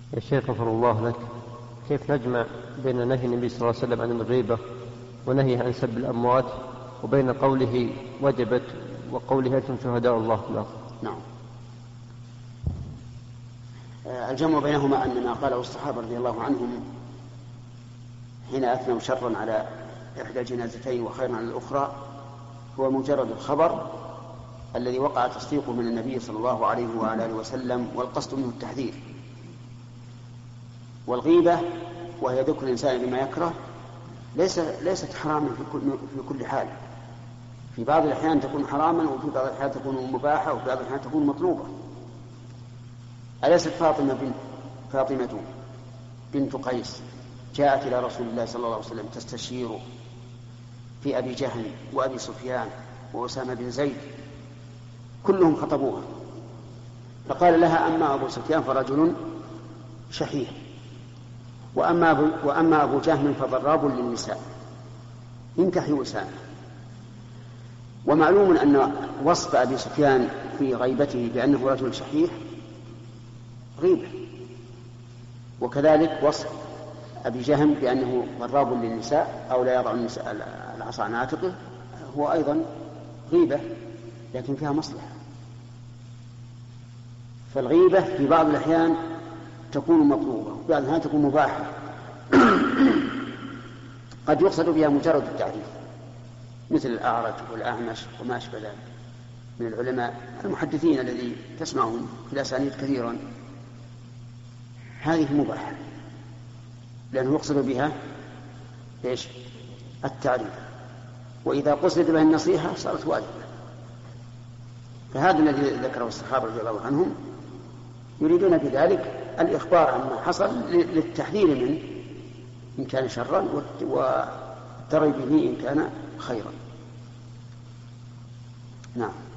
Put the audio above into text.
يا شيخ غفر الله لك، كيف نجمع بين نهي النبي صلى الله عليه وسلم عن الغيبة ونهيه عن سب الأموات وبين قوله وجبت وقوله أنتم شهداء الله في الأرض؟ نعم. الجمع بينهما أن ما قاله الصحابة رضي الله عنهم حين أثنوا شرا على إحدى الجنازتين وخيرا على الأخرى هو مجرد الخبر الذي وقع تصديقه من النبي صلى الله عليه وعلى آله وسلم، والقصد منه التحذير. والغيبة وهي ذكر الإنسان بما يكره ليست حراما في كل حال. في بعض الأحيان تكون حراما، وفي بعض الأحيان تكون مباحة، وفي بعض الأحيان تكون مطلوبة. أليست فاطمة بنت قيس جاءت إلى رسول الله صلى الله عليه وسلم تستشير في أبي جهل وأبي سفيان وأسامة بن زيد، كلهم خطبوها، فقال لها: أما أبو سفيان فرجل شحيح، وأما أبو جهل فضراب للنساء، انكحي أسامة. ومعلوم أن وصف أبي سفيان في غيبته بأنه رجل شحيح غيبة، وكذلك وصف أبي جهم بأنه ضراب للنساء أو لا يضع العصا عن عاتقه هو أيضا غيبة، لكن فيها مصلحة. فالغيبة في بعض الأحيان تكون مطلوبة، وفي بعض الأحيان تكون مباحة. قد يقصد بها مجرد التعريف، مثل الأعرج والأعمش وما أشبه ذلك من العلماء المحدثين الذي تسمعهم في الأسانيد كثيرا، هذه مباحة لأنه يقصد بها إيش؟ التعريف. وإذا قصد بها النصيحة صارت واجبة. فهذا الذي ذكره الصحابة رضي الله عنهم، يريدون بذلك الإخبار عما حصل للتحذير منه إن كان شرا، والترغيب به إن كان خيرا. نعم.